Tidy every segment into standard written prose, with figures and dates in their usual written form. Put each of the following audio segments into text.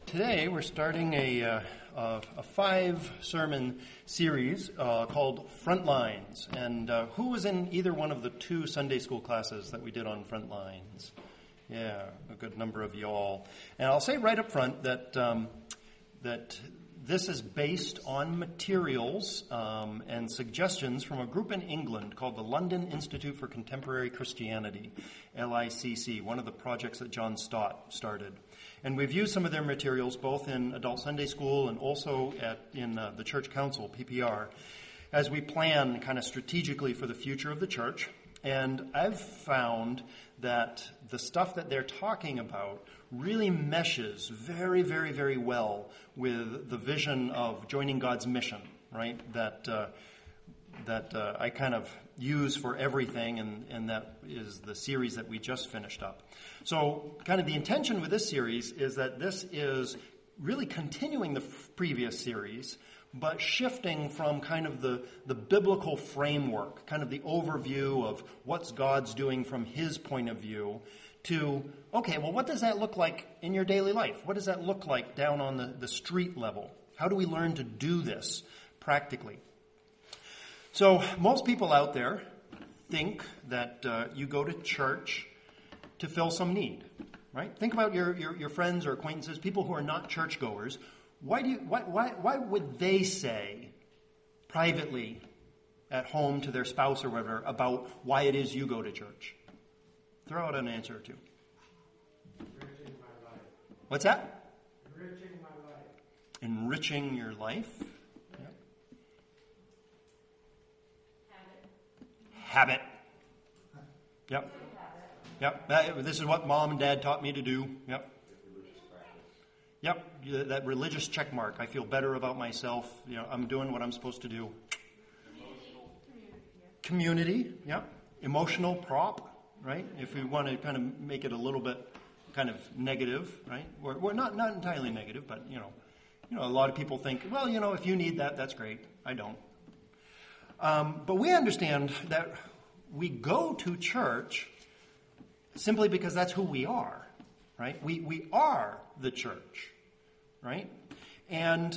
Today we're starting a 5-sermon series called Frontlines. And who was in either one of the 2 Sunday school classes that we did on Frontlines? Yeah, a good number of y'all. And I'll say right up front that this is based on materials and suggestions from a group in England called the London Institute for Contemporary Christianity, LICC, one of the projects that John Stott started. And we've used some of their materials both in adult Sunday school and also in the church council, PPR, as we plan kind of strategically for the future of the church. And I've found that the stuff that they're talking about really meshes very, very, very well with the vision of joining God's mission, right? That I kind of use for everything, and that is the series that we just finished up. So kind of the intention with this series is that this is really continuing the previous series, but shifting from kind of the biblical framework, kind of the overview of what's God's doing from his point of view, to, okay, well, what does that look like in your daily life? What does that look like down on the street level? How do we learn to do this practically? So most people out there think that you go to church to fill some need, right? Think about your friends or acquaintances, people who are not churchgoers. Why would they say privately at home to their spouse or whatever about why it is you go to church? Throw out an answer or two. Enriching my life. What's that? Enriching my life. Enriching your life? Yep. Habit. Yep. Yep. This is what mom and dad taught me to do. Yep. Yep. That religious check mark. I feel better about myself. You know, I'm doing what I'm supposed to do. Community. Yep. Emotional prop. Right? If we want to kind of make it a little bit kind of negative, right? We're not entirely negative, but you know, a lot of people think, well, you know, if you need that, that's great. I don't. But we understand that we go to church simply because that's who we are, right? We are the church, right? And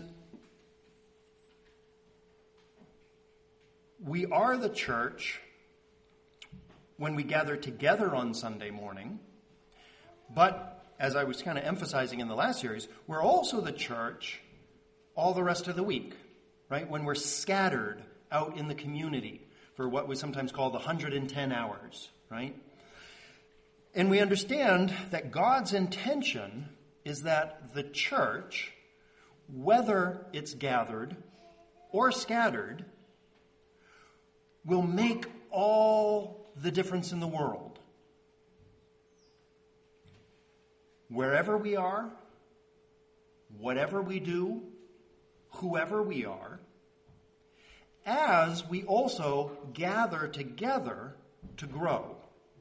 we are the church when we gather together on Sunday morning, but as I was kind of emphasizing in the last series, we're also the church all the rest of the week, right? When we're scattered out in the community for what we sometimes call the 110 hours, right? And we understand that God's intention is that the church, whether it's gathered or scattered, will make all the difference in the world. Wherever we are, whatever we do, whoever we are, as we also gather together to grow.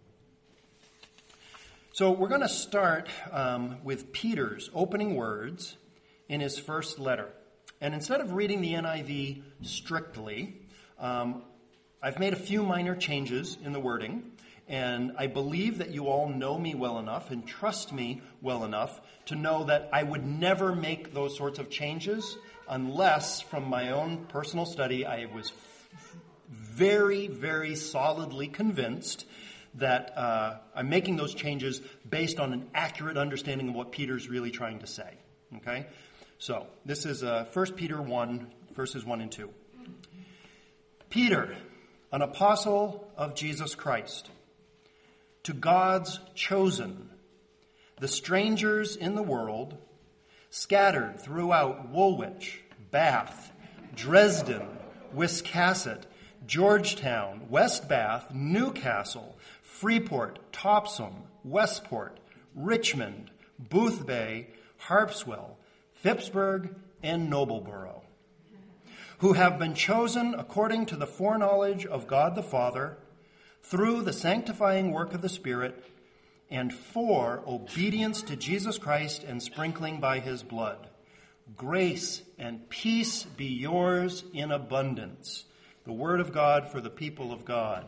So we're going to start with Peter's opening words in his first letter. And instead of reading the NIV strictly, I've made a few minor changes in the wording, and I believe that you all know me well enough and trust me well enough to know that I would never make those sorts of changes unless, from my own personal study, I was very, very solidly convinced that I'm making those changes based on an accurate understanding of what Peter's really trying to say. Okay? So, this is 1 Peter 1, verses 1 and 2. Peter, an apostle of Jesus Christ, to God's chosen, the strangers in the world, scattered throughout Woolwich, Bath, Dresden, Wiscasset, Georgetown, West Bath, Newcastle, Freeport, Topsham, Westport, Richmond, Boothbay, Harpswell, Phippsburg, and Nobleborough, who have been chosen according to the foreknowledge of God the Father, through the sanctifying work of the Spirit, and for obedience to Jesus Christ and sprinkling by his blood. Grace and peace be yours in abundance. The word of God for the people of God.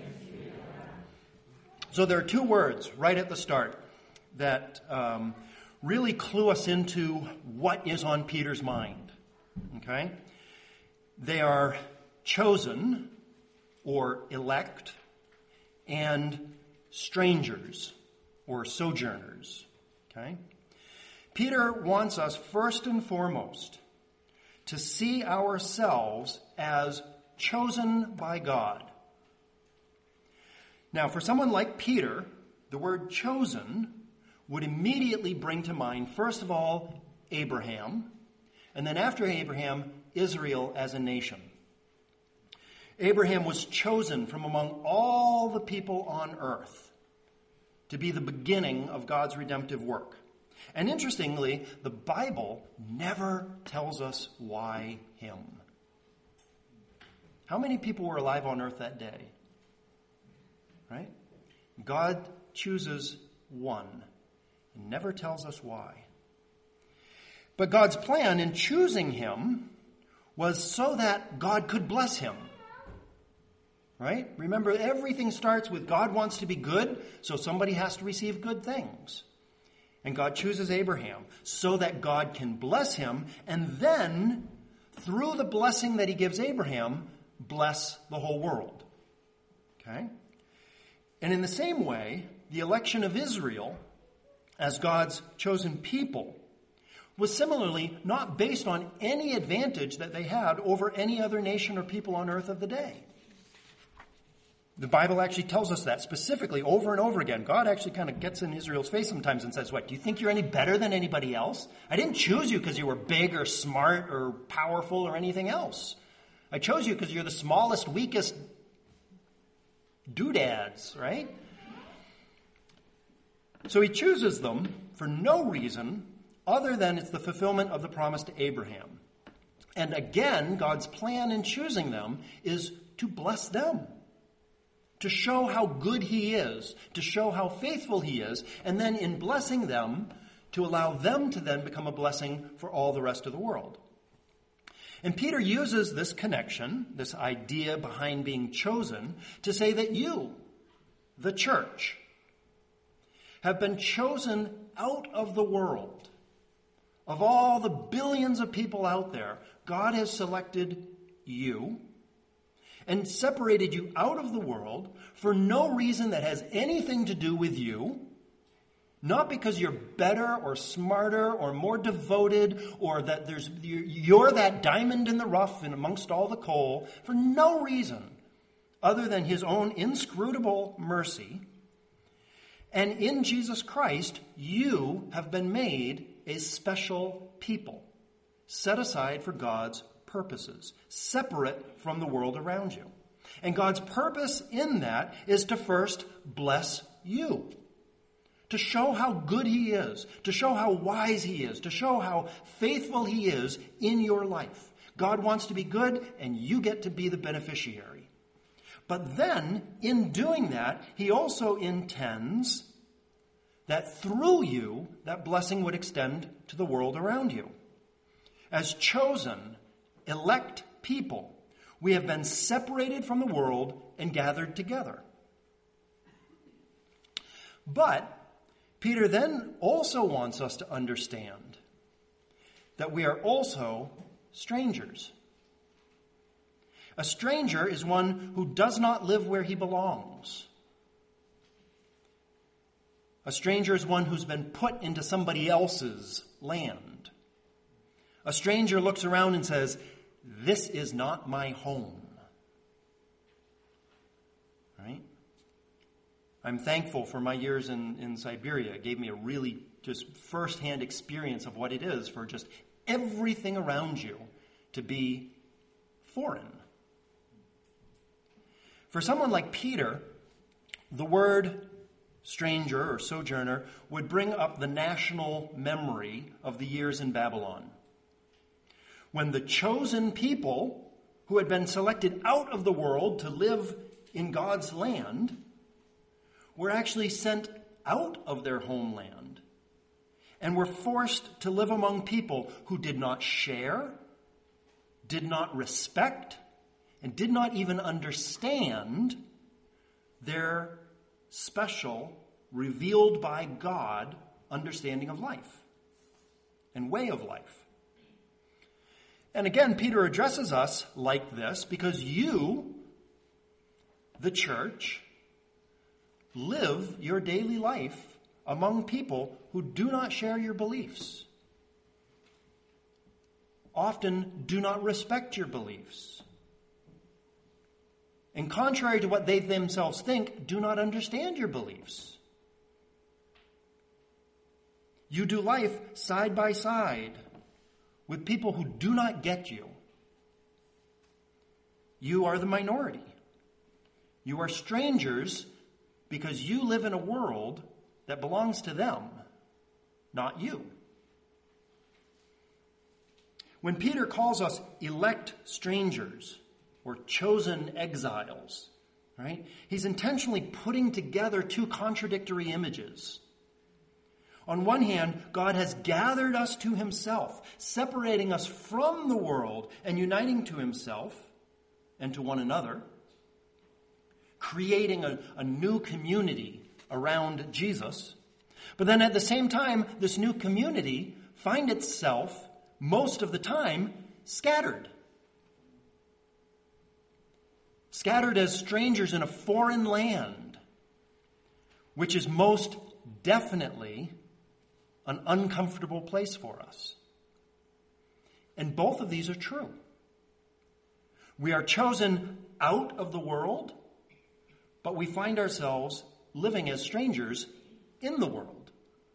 So there are 2 words right at the start that really clue us into what is on Peter's mind. Okay? They are chosen or elect and strangers or sojourners. Okay? Peter wants us first and foremost to see ourselves as chosen by God. Now, for someone like Peter, the word chosen would immediately bring to mind, first of all, Abraham, and then after Abraham, Israel as a nation. Abraham was chosen from among all the people on earth to be the beginning of God's redemptive work. And interestingly, the Bible never tells us why him. How many people were alive on earth that day? Right? God chooses one and never tells us why. But God's plan in choosing him was so that God could bless him. Right? Remember, everything starts with God wants to be good, so somebody has to receive good things. And God chooses Abraham so that God can bless him, and then, through the blessing that he gives Abraham, bless the whole world. Okay? And in the same way, the election of Israel as God's chosen people was similarly not based on any advantage that they had over any other nation or people on earth of the day. The Bible actually tells us that specifically over and over again. God actually kind of gets in Israel's face sometimes and says, what, do you think you're any better than anybody else? I didn't choose you because you were big or smart or powerful or anything else. I chose you because you're the smallest, weakest doodads, right? So he chooses them for no reason other than it's the fulfillment of the promise to Abraham. And again, God's plan in choosing them is to bless them, to show how good he is, to show how faithful he is, and then in blessing them, to allow them to then become a blessing for all the rest of the world. And Peter uses this connection, this idea behind being chosen, to say that you, the church, have been chosen out of the world. Of all the billions of people out there, God has selected you and separated you out of the world for no reason that has anything to do with you, not because you're better or smarter or more devoted or that you're that diamond in the rough and amongst all the coal, for no reason other than his own inscrutable mercy. And in Jesus Christ, you have been made a special people, set aside for God's purposes, separate from the world around you. And God's purpose in that is to first bless you, to show how good he is, to show how wise he is, to show how faithful he is in your life. God wants to be good, and you get to be the beneficiary. But then, in doing that, he also intends that through you, that blessing would extend to the world around you. As chosen, elect people, we have been separated from the world and gathered together. But Peter then also wants us to understand that we are also strangers. A stranger is one who does not live where he belongs. A stranger is one who's been put into somebody else's land. A stranger looks around and says, "This is not my home." Right? I'm thankful for my years in Siberia. It gave me a really just firsthand experience of what it is for just everything around you to be foreign. For someone like Peter, the word stranger or sojourner would bring up the national memory of the years in Babylon, when the chosen people who had been selected out of the world to live in God's land were actually sent out of their homeland and were forced to live among people who did not share, did not respect, and did not even understand their special, revealed by God, understanding of life. and way of life. And again, Peter addresses us like this because you, the church, live your daily life among people who do not share your beliefs, often do not respect your beliefs, and contrary to what they themselves think, do not understand your beliefs. You do life side by side with people who do not get you. You are the minority. You are strangers because you live in a world that belongs to them, not you. When Peter calls us elect strangers or chosen exiles, right, he's intentionally putting together two contradictory images. On one hand, God has gathered us to himself, separating us from the world and uniting to himself and to one another, creating a new community around Jesus. But then at the same time, this new community finds itself, most of the time, scattered. Scattered as strangers in a foreign land, which is most definitely an uncomfortable place for us. And both of these are true. We are chosen out of the world, but we find ourselves living as strangers in the world.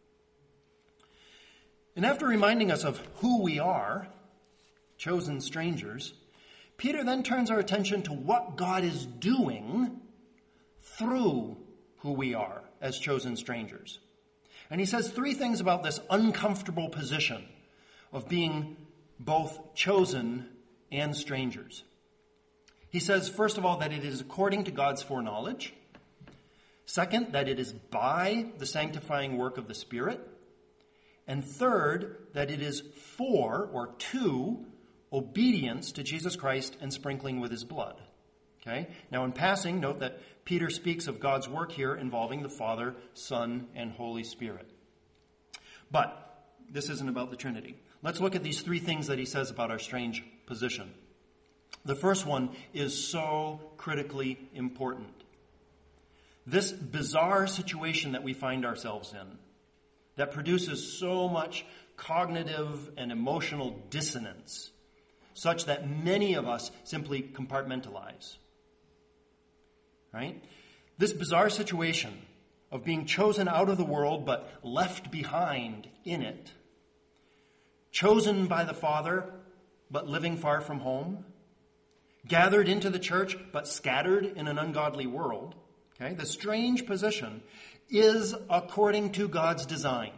And after reminding us of who we are, chosen strangers, Peter then turns our attention to what God is doing through who we are as chosen strangers. And he says three things about this uncomfortable position of being both chosen and strangers. He says, first of all, that it is according to God's foreknowledge. Second, that it is by the sanctifying work of the Spirit. And third, that it is for or to obedience to Jesus Christ and sprinkling with his blood. Okay? Now, in passing, note that Peter speaks of God's work here involving the Father, Son, and Holy Spirit. But this isn't about the Trinity. Let's look at these three things that he says about our strange position. The first one is so critically important. This bizarre situation that we find ourselves in, that produces so much cognitive and emotional dissonance, such that many of us simply compartmentalize. Right? This bizarre situation of being chosen out of the world but left behind in it, chosen by the Father but living far from home, gathered into the church but scattered in an ungodly world, okay? The strange position is according to God's design.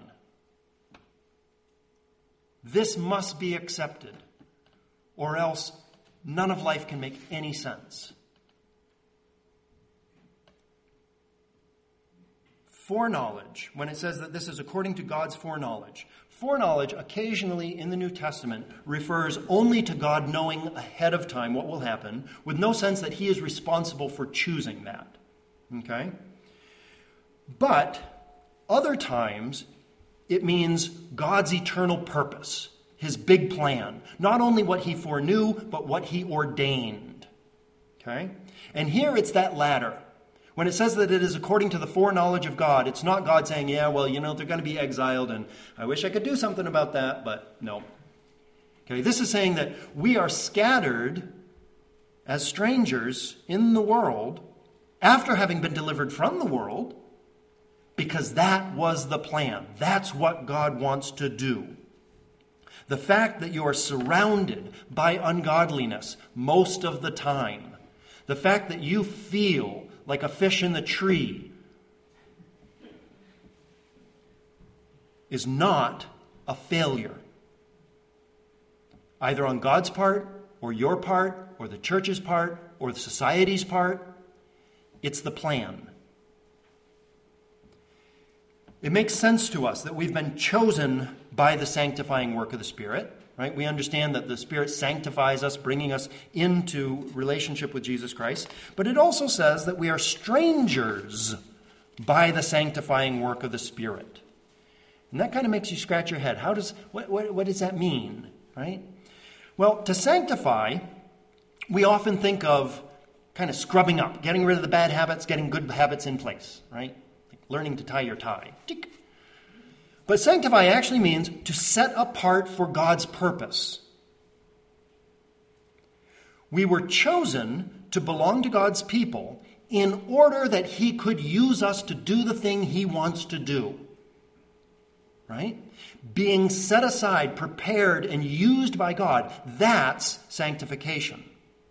This must be accepted, or else none of life can make any sense. Foreknowledge, when it says that this is according to God's foreknowledge, foreknowledge occasionally in the New Testament refers only to God knowing ahead of time what will happen, with no sense that he is responsible for choosing that. Okay? But other times, it means God's eternal purpose, his big plan. Not only what he foreknew, but what he ordained. Okay? And here it's that latter. When it says that it is according to the foreknowledge of God, it's not God saying, yeah, well, they're going to be exiled, and I wish I could do something about that, but no. Okay, this is saying that we are scattered as strangers in the world after having been delivered from the world, because that was the plan. That's what God wants to do. The fact that you are surrounded by ungodliness most of the time, the fact that you feel like a fish in the tree, is not a failure, either on God's part, or your part, or the church's part, or the society's part. It's the plan. It makes sense to us that we've been chosen by the sanctifying work of the Spirit. Right? We understand that the Spirit sanctifies us, bringing us into relationship with Jesus Christ. But it also says that we are strangers by the sanctifying work of the Spirit. And that kind of makes you scratch your head. What does that mean, right? Well, to sanctify, we often think of kind of scrubbing up, getting rid of the bad habits, getting good habits in place, right? Like learning to tie your tie. Tick. But sanctify actually means to set apart for God's purpose. We were chosen to belong to God's people in order that he could use us to do the thing he wants to do. Right? Being set aside, prepared, and used by God, that's sanctification.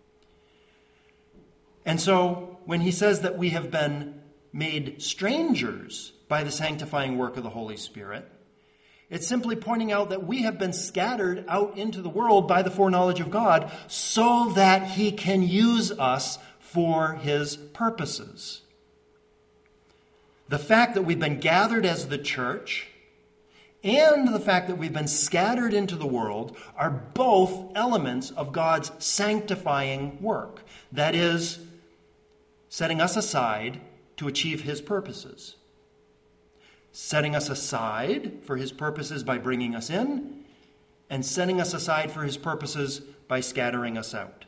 And so, when he says that we have been made strangers by the sanctifying work of the Holy Spirit, it's simply pointing out that we have been scattered out into the world by the foreknowledge of God so that he can use us for his purposes. The fact that we've been gathered as the church and the fact that we've been scattered into the world are both elements of God's sanctifying work. That is, setting us aside to achieve his purposes. Setting us aside for his purposes by bringing us in, and setting us aside for his purposes by scattering us out.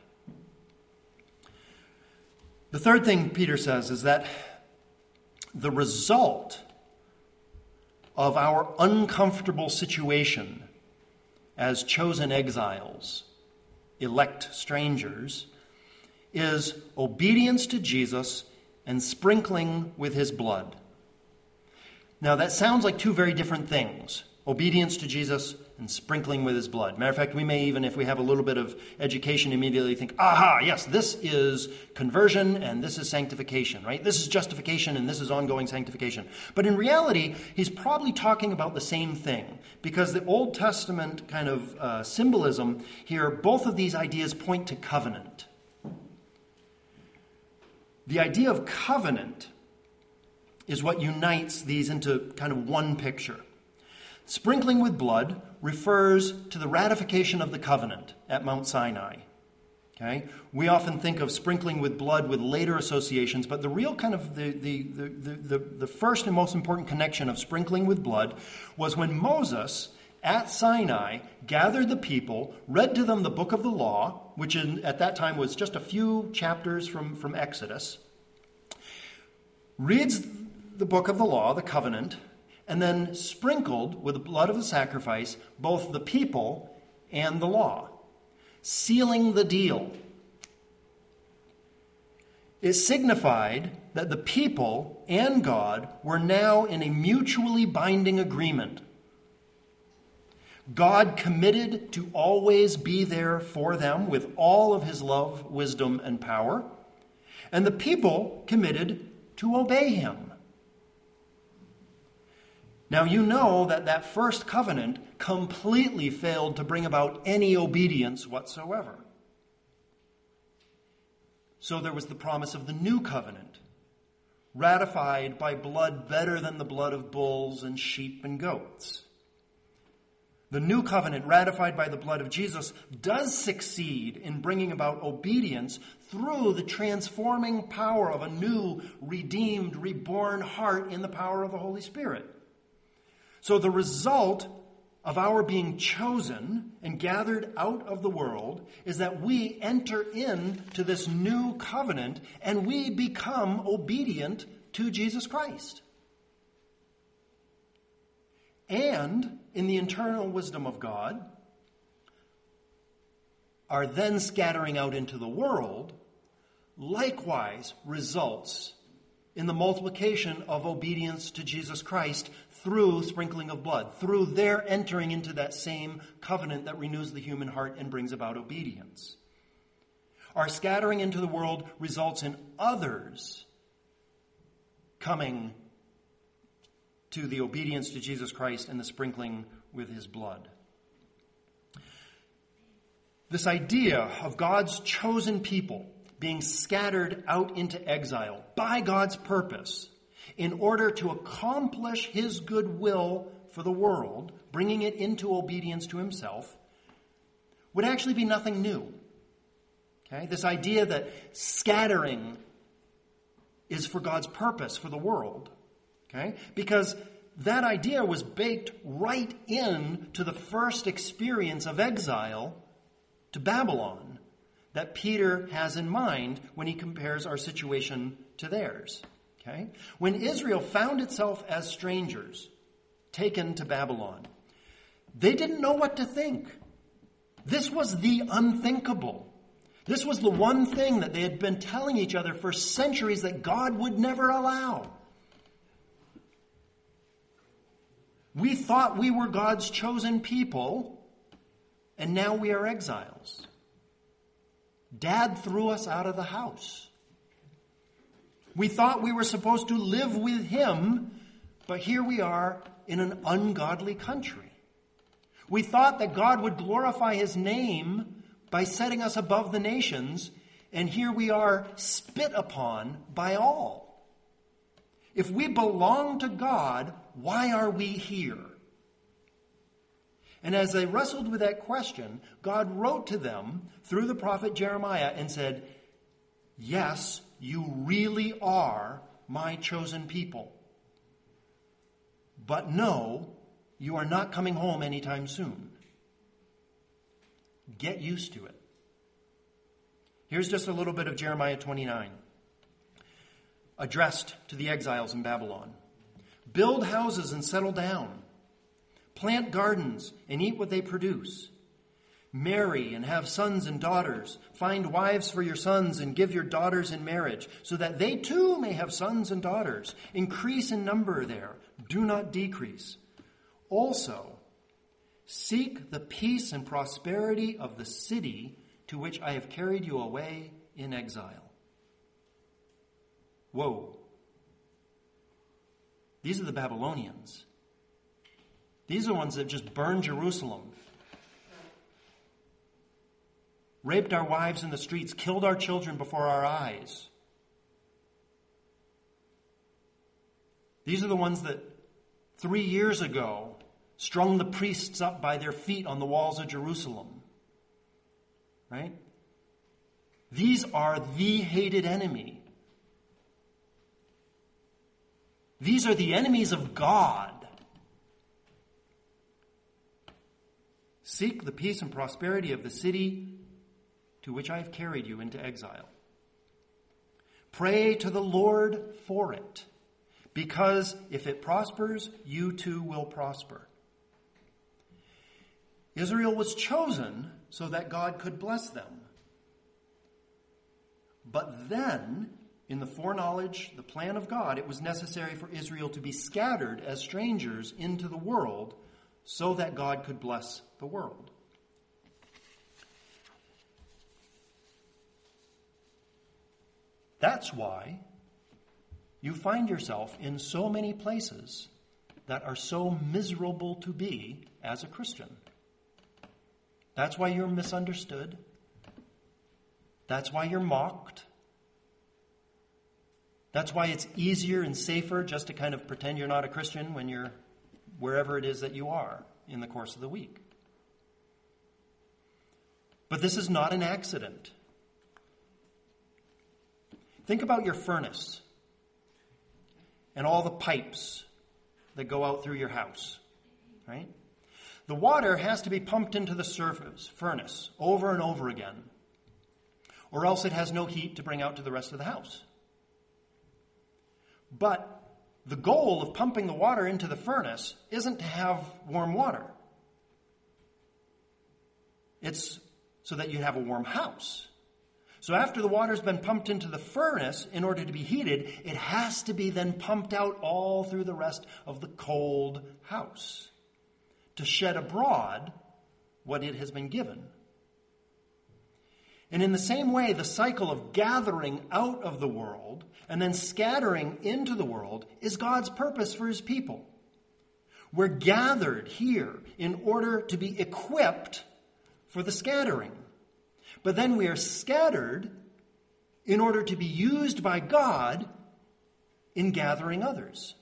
The third thing Peter says is that the result of our uncomfortable situation as chosen exiles, elect strangers, is obedience to Jesus and sprinkling with his blood. Now that sounds like two very different things. Obedience to Jesus and sprinkling with his blood. Matter of fact, we may even, if we have a little bit of education, immediately think, aha, yes, this is conversion and this is sanctification, right? This is justification and this is ongoing sanctification. But in reality, he's probably talking about the same thing, because the Old Testament kind of symbolism here, both of these ideas point to covenant. The idea of covenant is what unites these into kind of one picture. Sprinkling with blood refers to the ratification of the covenant at Mount Sinai. Okay? We often think of sprinkling with blood with later associations, but the real kind of the first and most important connection of sprinkling with blood was when Moses at Sinai gathered the people, read to them the book of the law, which at that time was just a few chapters from Exodus, reads the book of the law, the covenant, and then sprinkled with the blood of the sacrifice both the people and the law, sealing the deal. It signified that the people and God were now in a mutually binding agreement. God committed to always be there for them with all of his love, wisdom, and power, and the people committed to obey him. Now you know that first covenant completely failed to bring about any obedience whatsoever. So there was the promise of the new covenant, ratified by blood better than the blood of bulls and sheep and goats. The new covenant, ratified by the blood of Jesus, does succeed in bringing about obedience through the transforming power of a new, redeemed, reborn heart in the power of the Holy Spirit. So the result of our being chosen and gathered out of the world is that we enter into this new covenant and we become obedient to Jesus Christ. And in the eternal wisdom of God, our then scattering out into the world likewise results in the multiplication of obedience to Jesus Christ through sprinkling of blood, through their entering into that same covenant that renews the human heart and brings about obedience. Our scattering into the world results in others coming to the obedience to Jesus Christ and the sprinkling with his blood. This idea of God's chosen people being scattered out into exile by God's purpose in order to accomplish his good will for the world, bringing it into obedience to himself, would actually be nothing new. Okay? This idea that scattering is for God's purpose for the world. Okay? Because that idea was baked right into the first experience of exile to Babylon that Peter has in mind when he compares our situation to theirs. Okay? When Israel found itself as strangers taken to Babylon, they didn't know what to think. This was the unthinkable. This was the one thing that they had been telling each other for centuries that God would never allow. We thought we were God's chosen people, and now we are exiles. Dad threw us out of the house. We thought we were supposed to live with him, but here we are in an ungodly country. We thought that God would glorify his name by setting us above the nations, and here we are spit upon by all. If we belong to God, why are we here? And as they wrestled with that question, God wrote to them through the prophet Jeremiah and said, yes, you really are my chosen people. But no, you are not coming home anytime soon. Get used to it. Here's just a little bit of Jeremiah 29, addressed to the exiles in Babylon. Build houses and settle down. Plant gardens and eat what they produce. Marry and have sons and daughters. Find wives for your sons and give your daughters in marriage, so that they too may have sons and daughters. Increase in number there. Do not decrease. Also, seek the peace and prosperity of the city to which I have carried you away in exile. Whoa. These are the Babylonians. These are the ones that just burned Jerusalem, raped our wives in the streets, killed our children before our eyes. These are the ones that 3 years ago strung the priests up by their feet on the walls of Jerusalem. Right? These are the hated enemy. These are the enemies of God. Seek the peace and prosperity of the city to which I have carried you into exile. Pray to the Lord for it, because if it prospers, you too will prosper. Israel was chosen so that God could bless them. But then, in the foreknowledge, the plan of God, it was necessary for Israel to be scattered as strangers into the world so that God could bless the world. That's why you find yourself in so many places that are so miserable to be as a Christian. That's why you're misunderstood. That's why you're mocked. That's why it's easier and safer just to kind of pretend you're not a Christian when you're wherever it is that you are in the course of the week. But this is not an accident. Think about your furnace and all the pipes that go out through your house, right? The water has to be pumped into the furnace over and over again, or else it has no heat to bring out to the rest of the house. But the goal of pumping the water into the furnace isn't to have warm water. It's so that you have a warm house. So after the water's been pumped into the furnace in order to be heated, it has to be then pumped out all through the rest of the cold house to shed abroad what it has been given. And in the same way, the cycle of gathering out of the world and then scattering into the world is God's purpose for his people. We're gathered here in order to be equipped for the scattering. But then we are scattered in order to be used by God in gathering others.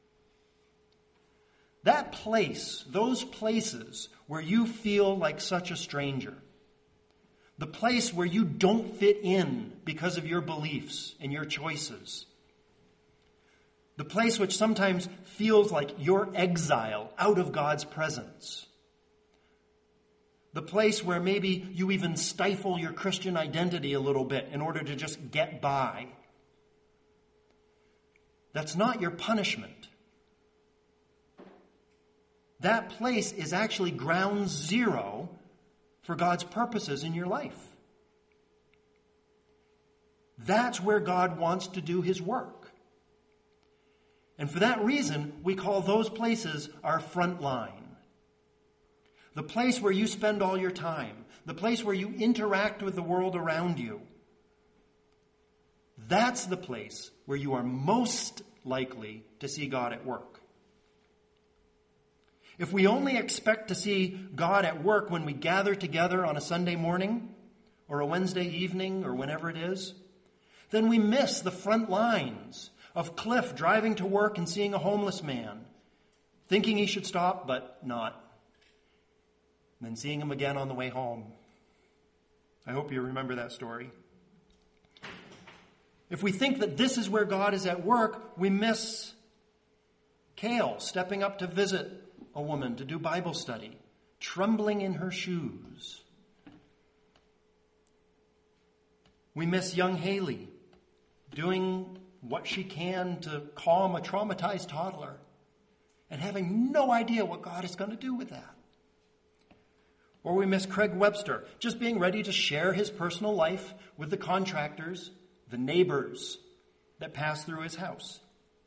That place, those places where you feel like such a stranger, the place where you don't fit in because of your beliefs and your choices, The place which sometimes feels like your exile out of God's presence. The place where maybe you even stifle your Christian identity a little bit in order to just get by. That's not your punishment. That place is actually ground zero for God's purposes in your life. That's where God wants to do his work. And for that reason, we call those places our front line. The place where you spend all your time. The place where you interact with the world around you. That's the place where you are most likely to see God at work. If we only expect to see God at work when we gather together on a Sunday morning or a Wednesday evening or whenever it is, then we miss the front lines of Cliff driving to work and seeing a homeless man, thinking he should stop, but not. And then seeing him again on the way home. I hope you remember that story. If we think that this is where God is at work, we miss Kale stepping up to visit a woman to do Bible study, trembling in her shoes. We miss young Haley doing what she can to calm a traumatized toddler and having no idea what God is going to do with that. Or we miss Craig Webster just being ready to share his personal life with the contractors, the neighbors that pass through his house.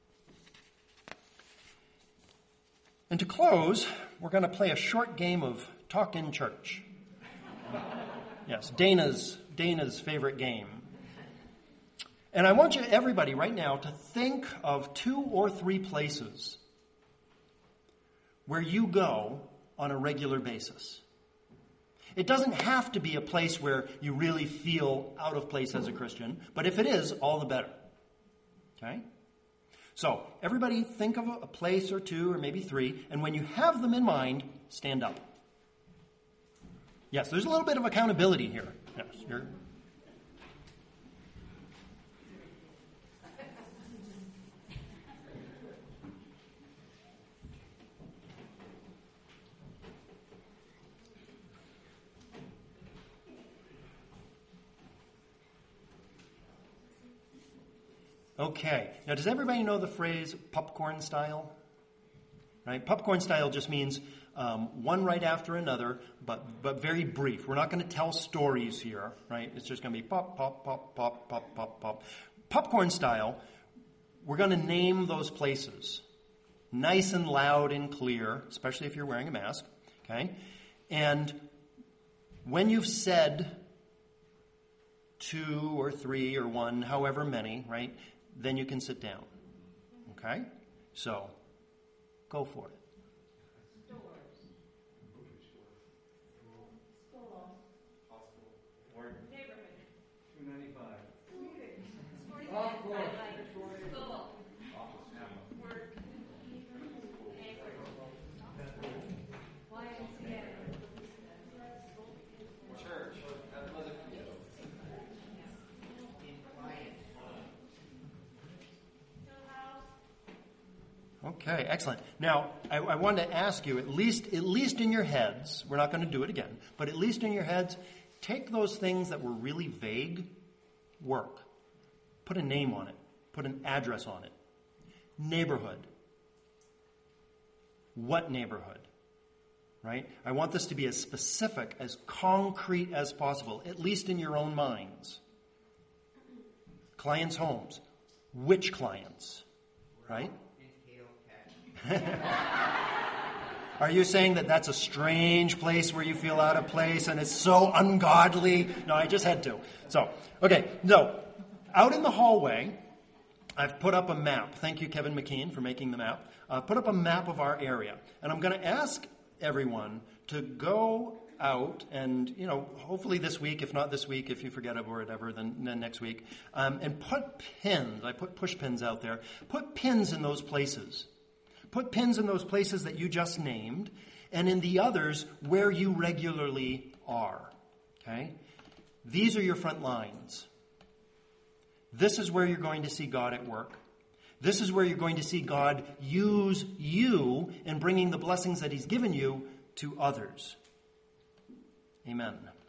And to close, we're going to play a short game of Talk in Church. Yes, Dana's favorite game. And I want you, everybody, right now to think of 2 or 3 places where you go on a regular basis. It doesn't have to be a place where you really feel out of place as a Christian, but if it is, all the better. Okay? So, everybody think of a place or 2 or maybe 3, and when you have them in mind, stand up. Yes, there's a little bit of accountability here. Yes, you're... Okay. Now, does everybody know the phrase popcorn style? Right? Popcorn style just means one right after another, but very brief. We're not going to tell stories here, right? It's just going to be pop, pop, pop, pop, pop, pop, pop. Popcorn style, we're going to name those places. Nice and loud and clear, especially if you're wearing a mask. Okay? And when you've said 2 or 3 or 1, however many, right? Then you can sit down. Okay? So, go for it. Stores. School. Hospital. Work. Neighborhood. 295. Community. Sporting Golf events, course. highlights. School. Office. Work. Neighborhood. YMCA. Church. Okay, excellent. Now, I wanted to ask you, at least in your heads, we're not going to do it again, but at least in your heads, take those things that were really vague, work. Put a name on it. Put an address on it. Neighborhood. What neighborhood? Right? I want this to be as specific, as concrete as possible, at least in your own minds. Clients' homes. Which clients? Right? Are you saying that that's a strange place where you feel out of place and it's so ungodly? No, I just had to. So, okay, no. Out in the hallway, I've put up a map. Thank you, Kevin McKean, for making the map. Put up a map of our area. And I'm going to ask everyone to go out and, hopefully this week, if not this week, if you forget it or whatever, then next week, and put pins. I put push pins out there. Put pins in those places. Put pins in those places that you just named, and in the others where you regularly are. Okay? These are your front lines. This is where you're going to see God at work. This is where you're going to see God use you in bringing the blessings that he's given you to others. Amen.